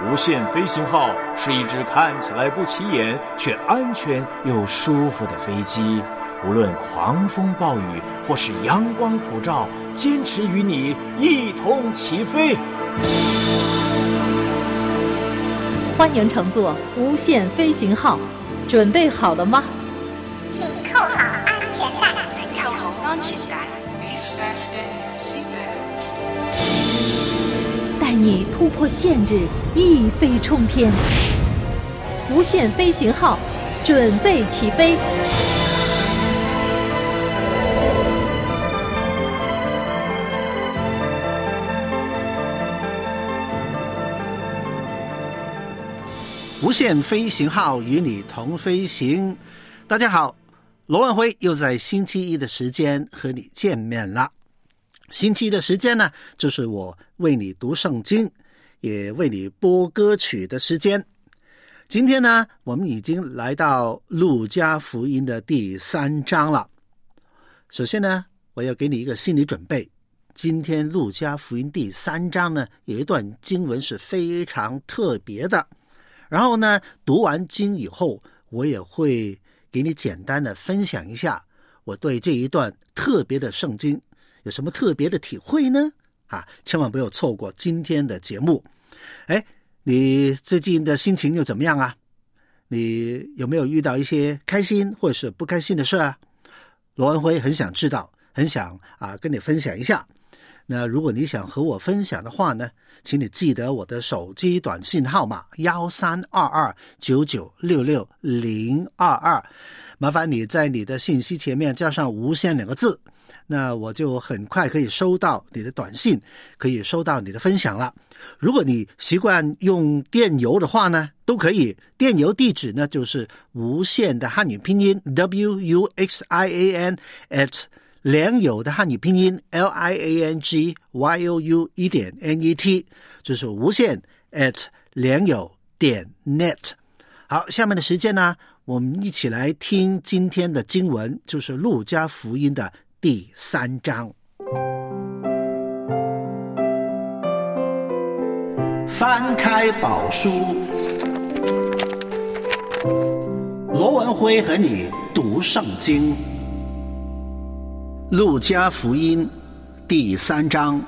无限飞行号是一只看起来不起眼却安全又舒服的飞机，无论狂风暴雨或是阳光普照，坚持与你一同起飞。 欢迎乘坐无限飞行号，准备好了吗？ 请扣好安全带。 请扣好安全带。 带你突破限制，一飞冲天。无限飞行号，准备起飞。 无限飞行号与你同飞行。大家好，罗文辉又在星期一的时间和你见面了。星期一的时间呢，就是我为你读圣经，也为你播歌曲的时间。今天呢，我们已经来到路加福音的第3章了。首先呢，我要给你一个心理准备。今天路加福音第3章呢，有一段经文是非常特别的。然后呢，读完经以后，我也会给你简单的分享一下我对这一段特别的圣经有什么特别的体会呢？千万不要错过今天的节目。你最近的心情又怎么样啊？你有没有遇到一些开心或者是不开心的事啊？罗文辉很想知道，很想跟你分享一下。那如果你想和我分享的话呢，请你记得我的手机短信号码132299660022，麻烦你在你的信息前面加上无限2个字，那我就很快可以收到你的短信，可以收到你的分享了。如果你习惯用电邮的话呢，都可以。电邮地址呢就是无限的汉语拼音 WUXIAN@ 良友的汉语拼音 LIANGYOU1.NET， 就是无限 良友.net。 好，下面的时间呢，我们一起来听今天的经文，就是路加福音的第3章。翻开宝书，罗文辉和你读圣经。路加福音第3章。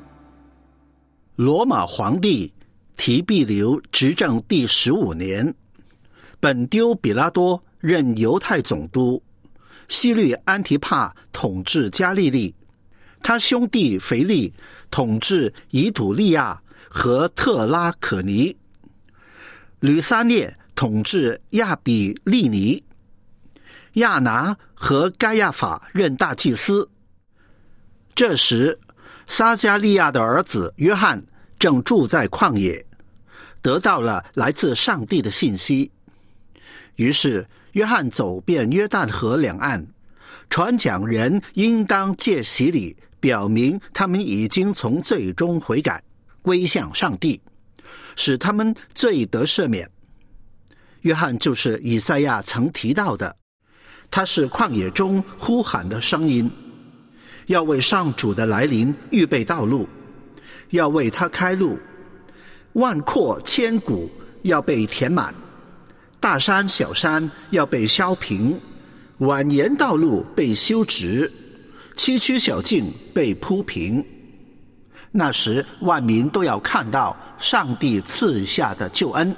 罗马皇帝提庇留执政第15年，本丢比拉多任犹太总督，希律安提帕统治加利利，他兄弟腓力统治以土利亚和特拉可尼，吕撒涅统治亚比利尼，亚拿和该亚法任大祭司。这时撒加利亚的儿子约翰正住在旷野，得到了来自上帝的信息。于是约翰走遍约旦河两岸，传讲人应当借洗礼，表明他们已经从罪中悔改，归向上帝，使他们罪得赦免。约翰就是以赛亚曾提到的，他是旷野中呼喊的声音，要为上主的来临预备道路，要为他开路。万阔千谷要被填满，大山小山要被削平，蜿蜒道路被修直，崎岖小径被铺平。那时万民都要看到上帝赐下的救恩。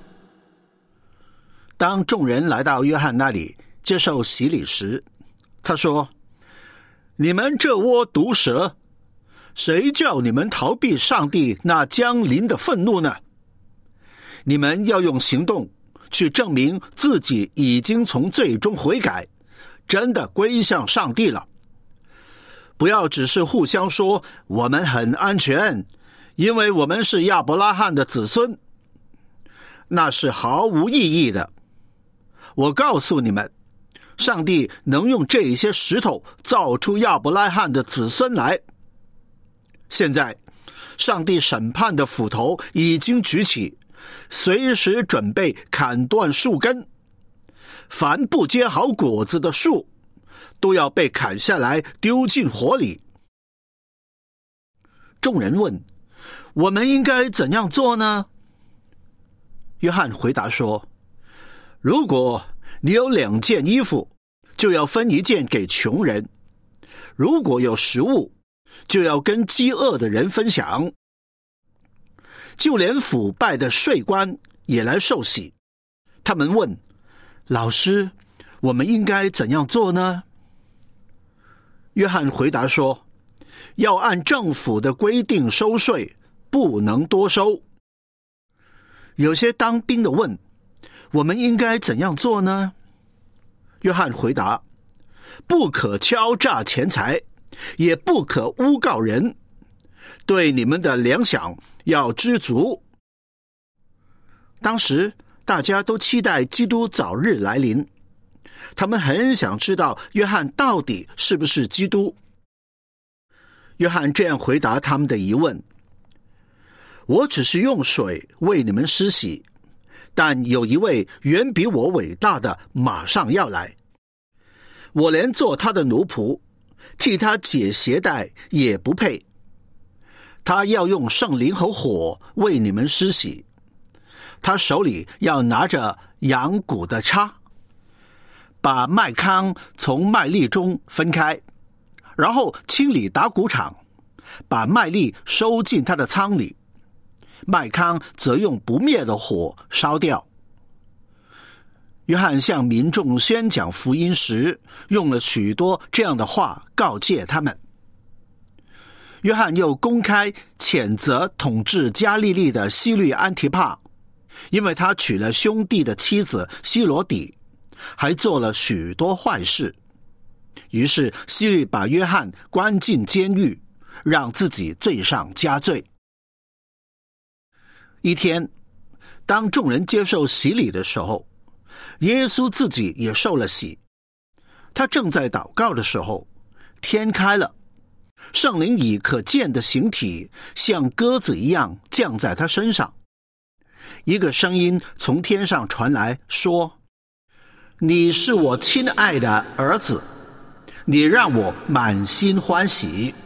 当众人来到约翰那里接受洗礼时，他说：你们这窝毒蛇，谁叫你们逃避上帝那将临的愤怒呢？你们要用行动去证明自己已经从罪中悔改，真的归向上帝了。不要只是互相说我们很安全，因为我们是亚伯拉罕的子孙，那是毫无意义的。我告诉你们，上帝能用这些石头造出亚伯拉罕的子孙来。现在上帝审判的斧头已经举起，随时准备砍断树根，凡不结好果子的树都要被砍下来丢进火里。众人问：我们应该怎样做呢？ 约翰回答说，如果你有2件衣服，就要分1件给穷人；如果有食物，就要跟饥饿的人分享。就连腐败的税官也来受洗。他们问，老师，我们应该怎样做呢？约翰回答说，要按政府的规定收税，不能多收。有些当兵的问，我们应该怎样做呢？约翰回答，不可敲诈钱财，也不可诬告人，对你们的粮饷要知足。当时大家都期待基督早日来临，他们很想知道约翰到底是不是基督。约翰这样回答他们的疑问，我只是用水为你们施洗，但有一位远比我伟大的马上要来，我连做他的奴仆，替他解鞋带也不配。他要用圣灵和火为你们施洗，他手里要拿着羊骨的叉，把麦糠从麦粒中分开，然后清理打谷场，把麦粒收进他的仓里，麦糠则用不灭的火烧掉。约翰向民众宣讲福音时，用了许多这样的话告诫他们。约翰又公开谴责统治加利利的希律安提帕，因为他娶了兄弟的妻子希罗底，还做了许多坏事。于是希律把约翰关进监狱，让自己罪上加罪。一天，当众人接受洗礼的时候，耶稣自己也受了洗。他正在祷告的时候，天开了，圣灵以可见的形体像鸽子一样降在他身上。一个声音从天上传来说，你是我亲爱的儿子，你让我满心欢喜。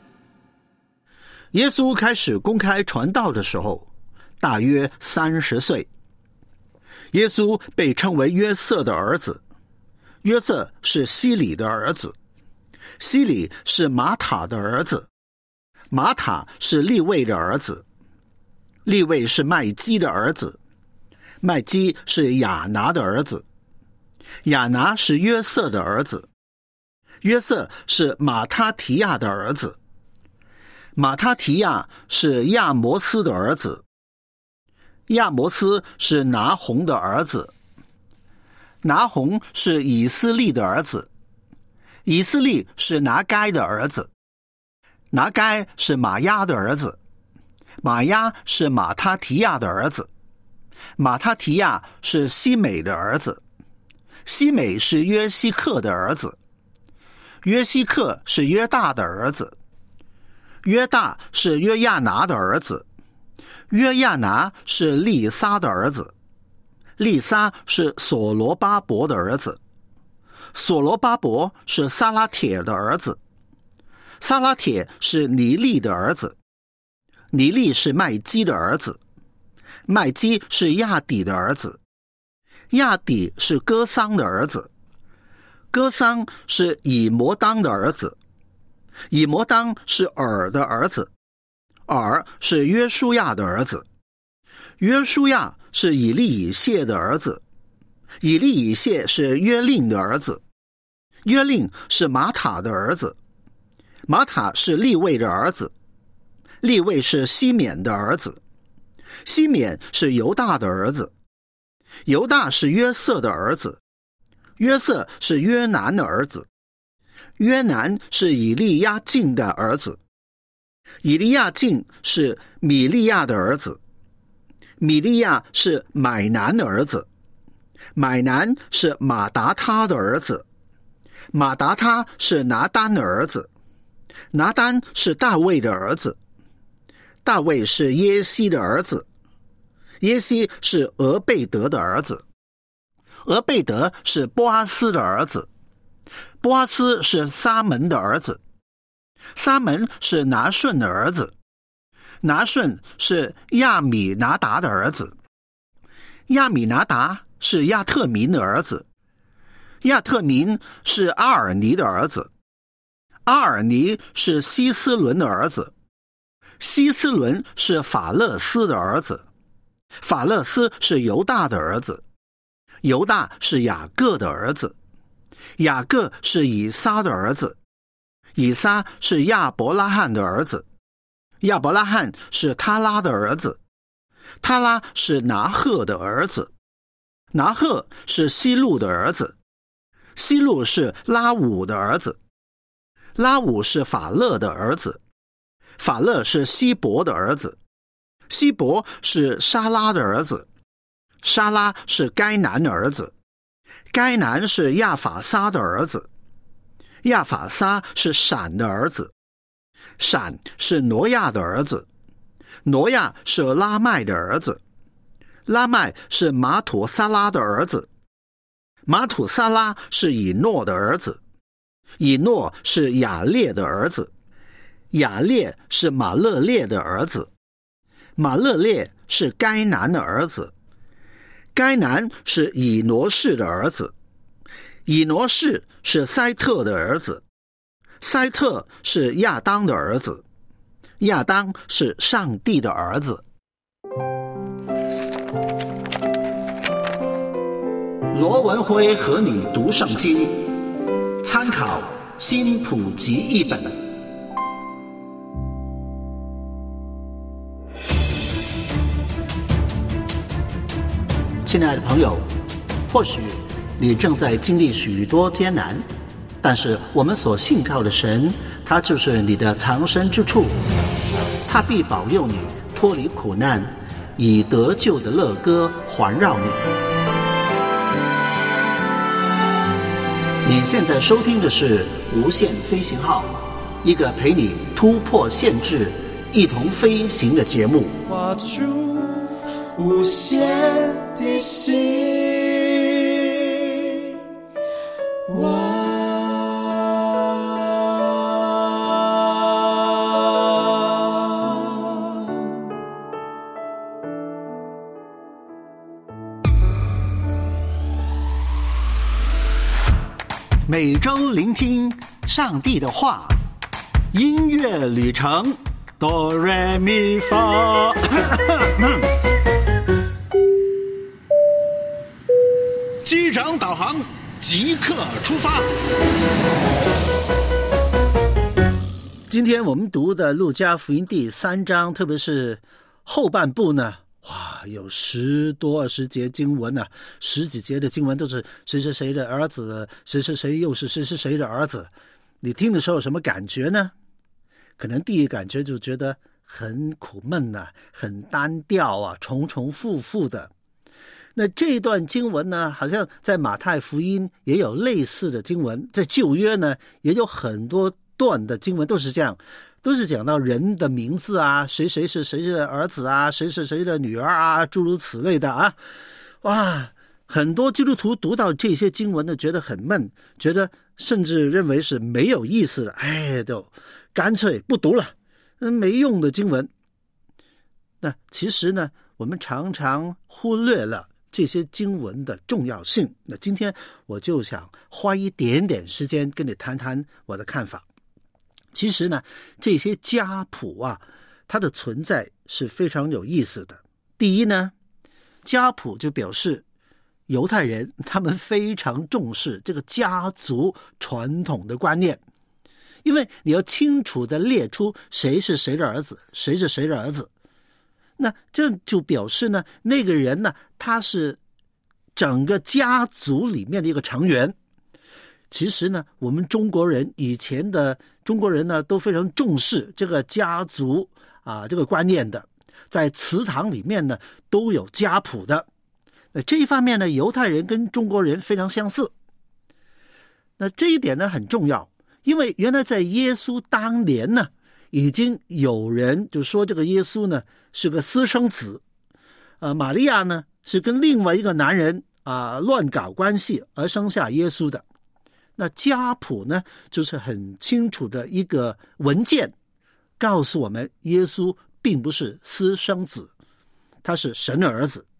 耶稣开始公开传道的时候，大约30岁。耶稣被称为约瑟的儿子，约瑟是希里的儿子，希里是马塔的儿子，马塔是利未的儿子，利未是麦基的儿子，麦基是亚拿的儿子，亚拿是约瑟的儿子，约瑟是马他提亚的儿子，马他提亚是亚摩斯的儿子，亚摩斯是拿红的儿子，拿红是以斯利的儿子，以斯利是拿该的儿子，拿该是马亚的儿子，马亚是马他提亚的儿子，马他提亚是西美的儿子，西美是约西克的儿子，约西克是约大的儿子，约大是约亚拿的儿子，约亚拿是利撒的儿子，利撒是所罗巴伯的儿子，所罗巴伯是撒拉铁的儿子，撒拉铁是尼利的儿子，尼利是麦基的儿子，麦基是亚底的儿子，亚底是哥桑的儿子，哥桑是以摩当的儿子，以摩当是尔的儿子，尔是约书亚的儿子，约书亚是以利以谢的儿子，以利以谢是约令的儿子，约令是马塔的儿子，马塔是利未的儿子，利未是西缅的儿子，西缅是犹大的儿子，犹大是约瑟的儿子，约瑟是约南的儿子，约南是以利亚敬的儿子，以利亚敬是米利亚的儿子，米利亚是买南的儿子，买南是马达他的儿子，马达他是拿单的儿子，拿单是大卫的儿子，大卫是耶西的儿子，耶西是俄贝德的儿子，俄贝德是波阿斯的儿子，波阿斯是撒门的儿子，撒门是拿顺的儿子，拿顺是亚米拿达的儿子， 亚米拿达是亚特民的儿子，亚特民是阿尔尼的儿子，阿尔尼是希斯伦的儿子，希斯伦是法勒斯的儿子，法勒斯是犹大的儿子，犹大是雅各的儿子，雅各是以撒的儿子，以撒是亚伯拉罕的儿子，亚伯拉罕是他拉的儿子，他拉是拿鹤的儿子，拿鹤是西路的儿子，西路是拉武的儿子，拉武是法勒的儿子，法勒是希伯的儿子，希伯是沙拉的儿子，沙拉是该南的儿子，该南是亚法撒的儿子，亚法撒是闪的儿子，闪是挪亚的儿子，挪亚是拉麦的儿子，拉麦是马土撒拉的儿子，马土撒拉是以诺的儿子，以诺是雅列的儿子，雅列是马勒列的儿子，马勒列是该南的儿子，该南是以挪士的儿子，以挪士是塞特的儿子，塞特是亚当的儿子，亚当是上帝的儿子。罗文辉和你读圣经，参考新普及译本。亲爱的朋友，或许你正在经历许多艰难，但是我们所信靠的神，他就是你的藏身之处，他必保佑你脱离苦难，以得救的乐歌环绕你。你现在收听的是无限飞行号，一个陪你突破限制，一同飞行的节目。 画出无限的心， 每周聆听上帝的话，音乐旅程哆来咪发。机长导航，即刻出发。今天我们读的路加福音第3章，特别是后半部呢，哇，有10多20节经文啊，10几节的经文都是谁是谁的儿子，谁是谁又是谁是谁的儿子。你听的时候有什么感觉呢？可能第一感觉就觉得很苦闷啊，很单调啊，重重复复的。那这段经文呢，好像在马太福音也有类似的经文，在旧约呢也有很多段的经文都是这样，都是讲到人的名字啊，谁谁是谁的儿子啊，谁是谁的女儿啊，诸如此类的啊。哇，很多基督徒读到这些经文呢，觉得很闷，觉得甚至认为是没有意思的，哎，就干脆不读了，没用的经文。那其实呢，我们常常忽略了这些经文的重要性。那今天我就想花一点点时间跟你谈谈我的看法。其实呢，这些家谱啊，它的存在是非常有意思的。第一呢，家谱就表示犹太人他们非常重视这个家族传统的观念，因为你要清楚的列出谁是谁的儿子，谁是谁的儿子，那这就表示呢，那个人呢，他是整个家族里面的一个成员。其实呢，我们中国人以前的中国人呢，都非常重视这个家族啊这个观念的，在祠堂里面呢都有家谱的。这一方面呢，犹太人跟中国人非常相似。那这一点呢很重要，因为原来在耶稣当年呢，已经有人就说这个耶稣呢是个私生子，玛利亚呢是跟另外一个男人乱搞关系而生下耶稣的。那家谱呢，就是很清楚的一个文件，告诉我们耶稣并不是私生子，他是神的儿子。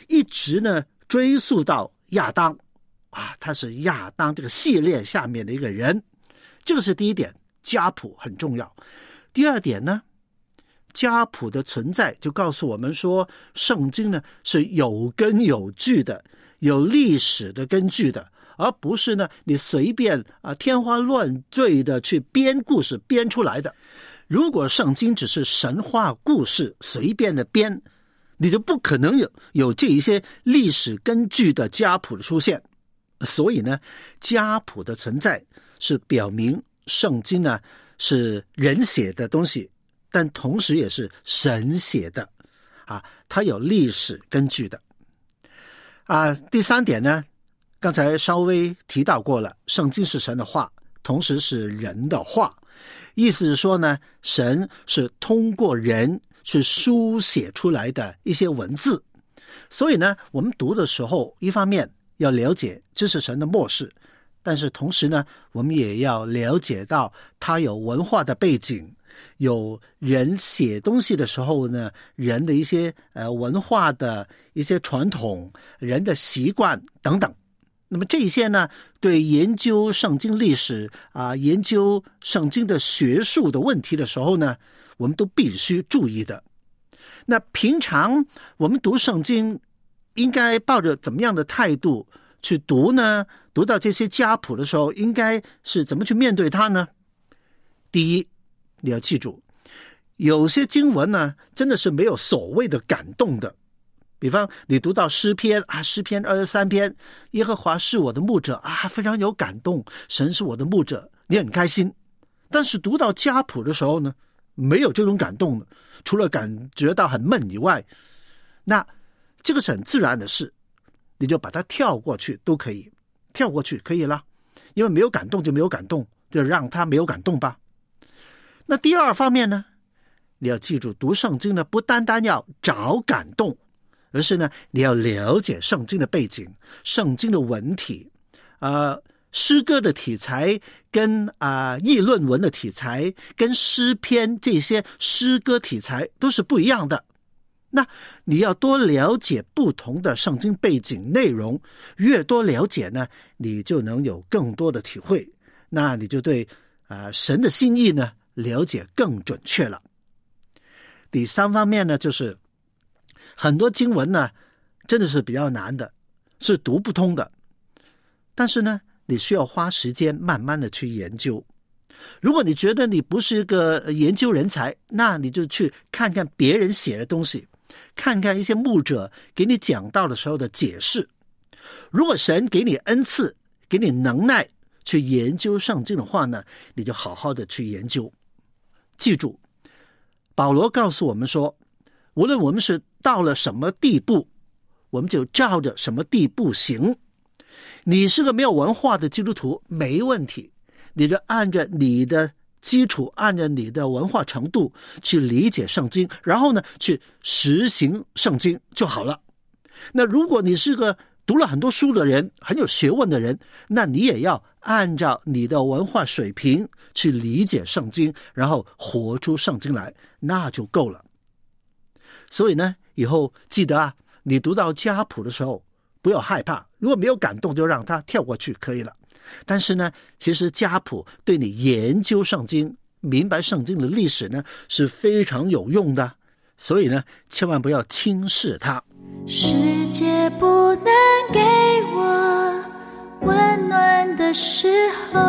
一直呢追溯到亚当他是亚当这个系列下面的一个人。这个是第一点，家谱很重要。第二点呢，家谱的存在就告诉我们说，圣经呢是有根有据的，有历史的根据的，而不是呢你随便天花乱坠的去编故事编出来的。如果圣经只是神话故事随便的编，你就不可能有这一些历史根据的家谱的出现。所以呢，家谱的存在是表明圣经呢是人写的东西，但同时也是神写的它有历史根据的第三点呢，刚才稍微提到过了，圣经是神的话，同时是人的话，意思是说呢，神是通过人去书写出来的一些文字。所以呢，我们读的时候，一方面要了解这是神的默示，但是同时呢，我们也要了解到它有文化的背景，有人写东西的时候呢，人的一些文化的一些传统，人的习惯等等。那么这些呢，对研究圣经历史研究圣经的学术的问题的时候呢，我们都必须注意的。那平常我们读圣经应该抱着怎么样的态度去读呢？读到这些家谱的时候，应该是怎么去面对它呢？第一，你要记住，有些经文呢，真的是没有所谓的感动的。比方你读到诗篇诗篇23篇，耶和华是我的牧者非常有感动，神是我的牧者，你很开心。但是读到家谱的时候呢，没有这种感动的，除了感觉到很闷以外，那这个是很自然的事，你就把它跳过去都可以，跳过去可以了，因为没有感动就没有感动，就让它没有感动吧。那第二方面呢，你要记住，读圣经呢不单单要找感动，而是呢你要了解圣经的背景，圣经的文体诗歌的题材跟议论文的题材跟诗篇这些诗歌题材都是不一样的。那你要多了解不同的圣经背景内容，越多了解呢，你就能有更多的体会，那你就对神的心意呢了解更准确了。第三方面呢，就是很多经文呢真的是比较难的，是读不通的，但是呢你需要花时间慢慢的去研究。如果你觉得你不是一个研究人才，那你就去看看别人写的东西，看看一些牧者给你讲道的时候的解释。如果神给你恩赐，给你能耐去研究圣经的话呢，你就好好的去研究。记住，保罗告诉我们说，无论我们是到了什么地步，我们就照着什么地步行。你是个没有文化的基督徒没问题，你就按着你的基础，按照你的文化程度去理解圣经，然后呢去实行圣经就好了。那如果你是个读了很多书的人，很有学问的人，那你也要按照你的文化水平去理解圣经，然后活出圣经来，那就够了。所以呢，以后记得你读到家谱的时候不要害怕，如果没有感动就让它跳过去可以了。但是呢，其实家谱对你研究圣经，明白圣经的历史呢是非常有用的，所以呢千万不要轻视它。 世界不能给我温暖的时候，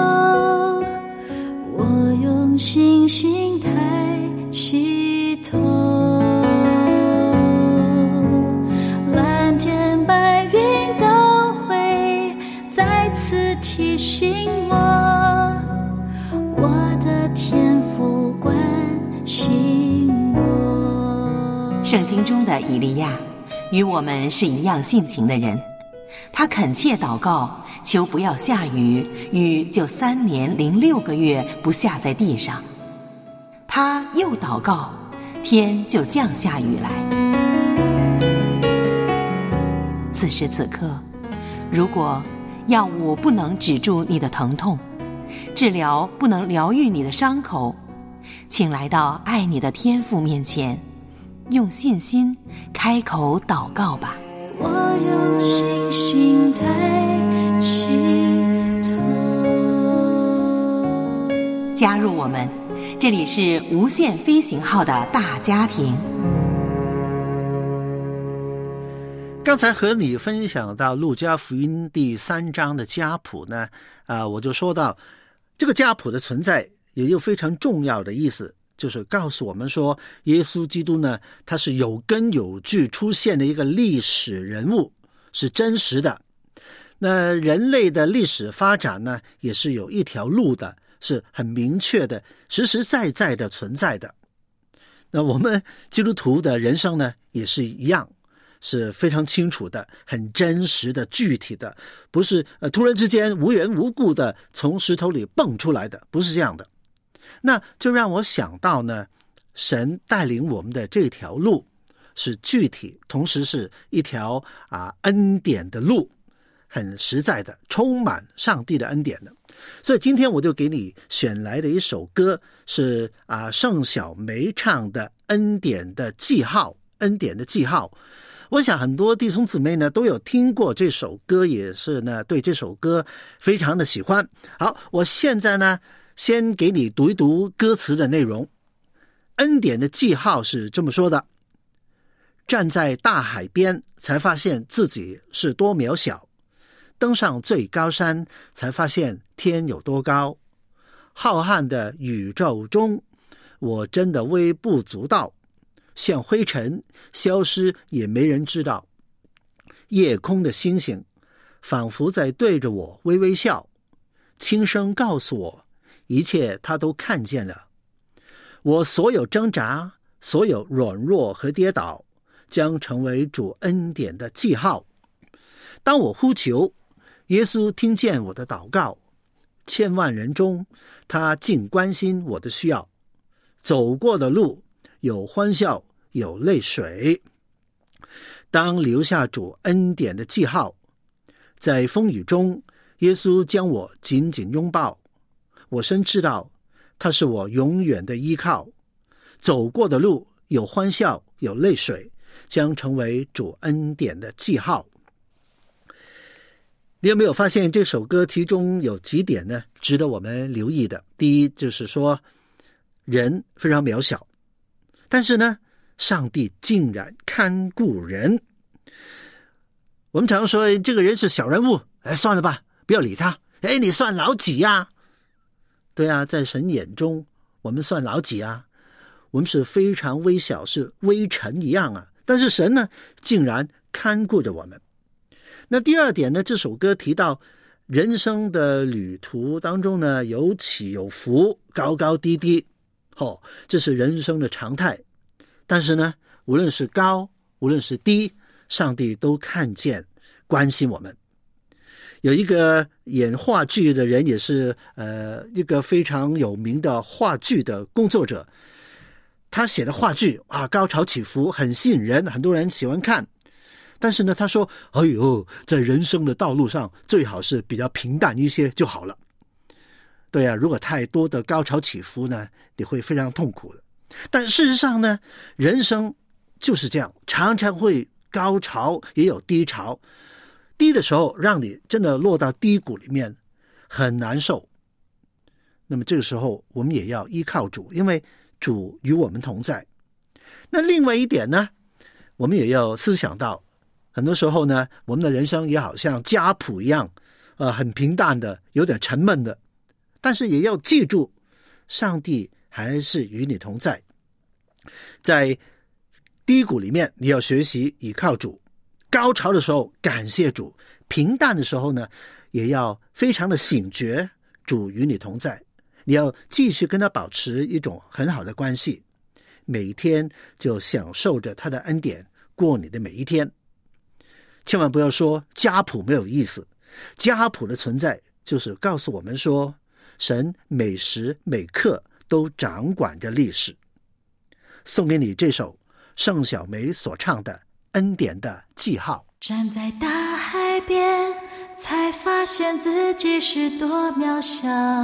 我用星星抬起头，蓝天白云都会再次提醒我，我的天父关心我。 圣经中的以利亚与我们是一样性情的人，他恳切祷告，求不要下雨，雨就3年06个月不下在地上。他又祷告，天就降下雨来。此时此刻，如果药物不能止住你的疼痛，治疗不能疗愈你的伤口，请来到爱你的天父面前，用信心开口祷告吧。 我用信心抬起头。 加入我们，这里是无限飞行号的大家庭。 刚才和你分享到路加福音第3章的家谱呢，我就说到这个家谱的存在也有非常重要的意思，就是告诉我们说耶稣基督呢，他是有根有据出现的一个历史人物，是真实的。那人类的历史发展呢，也是有一条路的，是很明确的，实实在在的存在的。那我们基督徒的人生呢，也是一样，是非常清楚的，很真实的，具体的，不是突然之间无缘无故的从石头里蹦出来的，不是这样的。那就让我想到呢，神带领我们的这条路是具体，同时是一条恩典的路，很实在的，充满上帝的恩典的。所以今天我就给你选来的一首歌是盛小梅唱的《恩典的记号》。恩典的记号，我想很多弟兄姊妹呢都有听过这首歌，也是呢对这首歌非常的喜欢。好，我现在呢先给你读一读歌词的内容。恩典的记号是这么说的：站在大海边，才发现自己是多渺小；登上最高山，才发现天有多高。浩瀚的宇宙中，我真的微不足道，像灰尘，消失也没人知道。夜空的星星仿佛在对着我微微笑，轻声告诉我，一切他都看见了。我所有挣扎，所有软弱和跌倒，将成为主恩典的记号。当我呼求，耶稣听见我的祷告，千万人中，他竟关心我的需要。走过的路有欢笑，有泪水。当留下主恩典的记号，在风雨中，耶稣将我紧紧拥抱。我深知道他是我永远的依靠。走过的路有欢笑，有泪水，将成为主恩典的记号。你有没有发现这首歌其中有几点呢值得我们留意的？第一，就是说人非常渺小，但是呢上帝竟然看顾人。我们常说这个人是小人物，算了吧，不要理他。你算老几啊？对啊，在神眼中我们算老几啊？我们是非常微小，是微尘一样啊。但是神呢竟然看顾着我们。那第二点呢，这首歌提到人生的旅途当中呢，有起有伏，高高低低，这是人生的常态。但是呢，无论是高，无论是低，上帝都看见，关心我们。有一个演话剧的人，也是一个非常有名的话剧的工作者，他写的话剧高潮起伏，很吸引人，很多人喜欢看。但是呢，他说在人生的道路上最好是比较平淡一些就好了。对啊，如果太多的高潮起伏呢，你会非常痛苦的。但事实上呢，人生就是这样，常常会高潮也有低潮，低的时候让你真的落到低谷里面，很难受。那么这个时候我们也要依靠主，因为主与我们同在。那另外一点呢，我们也要思想到，很多时候呢，我们的人生也好像家谱一样，很平淡的，有点沉闷的。但是也要记住，上帝还是与你同在。在低谷里面，你要学习倚靠主；高潮的时候感谢主；平淡的时候呢，也要非常的醒觉，主与你同在。你要继续跟他保持一种很好的关系，每一天就享受着他的恩典，过你的每一天。千万不要说家谱没有意思，家谱的存在就是告诉我们说，神每时每刻都掌管着历史。送给你这首盛小梅所唱的《恩典的记号》。 站在大海边，才发现自己是多渺小；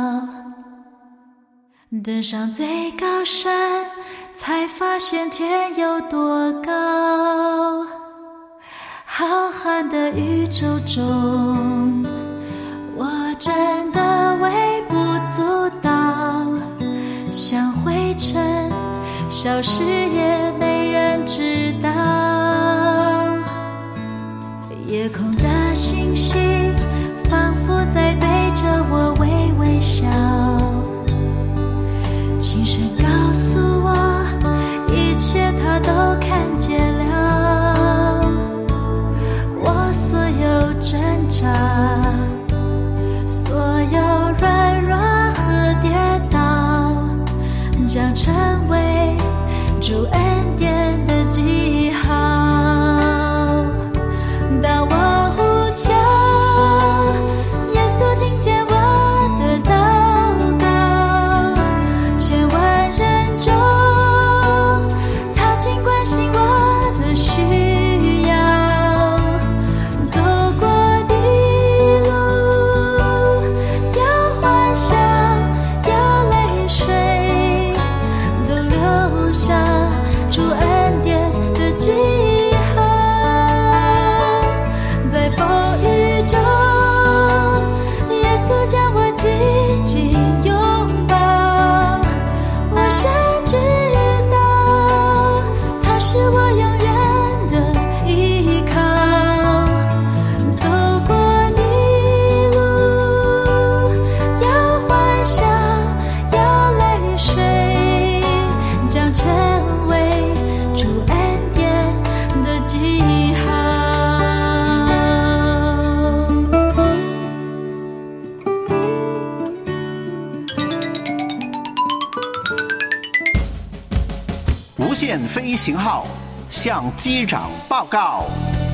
登上最高山，才发现天有多高。浩瀚瀚的宇宙中，我真的微不足道，像灰尘消失也没人知道。夜空的星星仿佛在对着我微微笑，轻声告诉我一切他都看见了。我所有挣扎，所有软弱和跌倒，将成为主恩典的记号。当我呼求，耶稣听见我的祷告，千万人中他尽关心我的需要。走过的路有欢笑有泪水，都留下主恩典的记号。在风雨中，耶稣将我紧紧拥抱，我深知道他是我永远的依靠。走过的路有欢笑有泪水，将成为主恩典的记号。 无限飞行号向机长报告。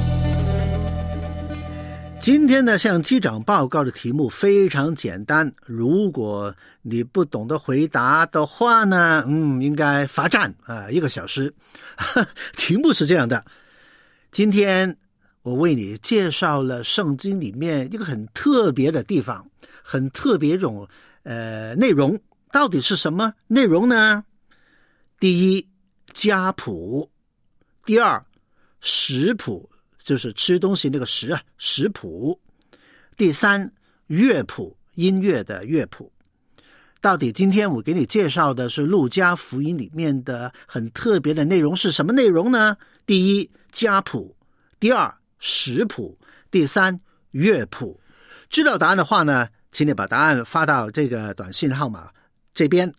今天呢，向机长报告的题目非常简单，如果你不懂得回答的话呢，应该罚站1个小时。题目是这样的：今天我为你介绍了圣经里面一个很特别的地方，很特别这种内容，到底是什么内容呢？第一，家谱；第二，食谱，就是吃东西那个食啊，食谱；第三，乐谱，音乐的乐谱。到底今天我给你介绍的是路加福音里面的很特别的内容是什么内容呢？第一，家谱；第二，食谱；第三，乐谱。知道答案的话呢，请你把答案发到这个短信号码这边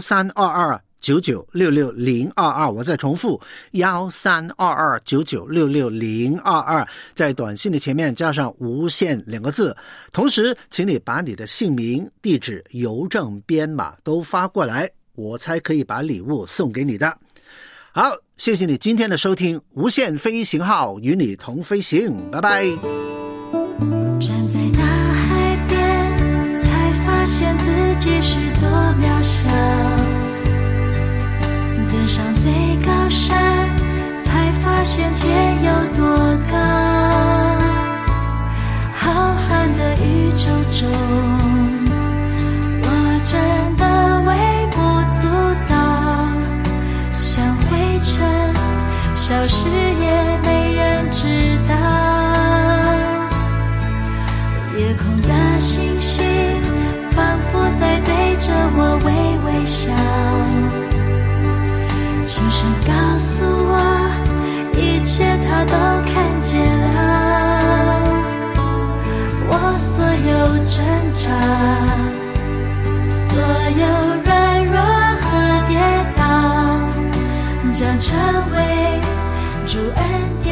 132299660022，我再重复132299660022，在短信的前面加上无限2个字。同时请你把你的姓名、地址、邮政编码都发过来，我才可以把礼物送给你的。好，谢谢你今天的收听，无限飞行号与你同飞行，拜拜。 站在大海边，才发现自己是多渺小，登上最高山，才发现天有多高。浩瀚的宇宙中，我真的微不足道，像灰尘消失也没人知道。夜空的星星仿佛在对着我微微笑，轻声告诉我一切他都看见了。我所有挣扎，所有软弱和跌倒，将成为主恩典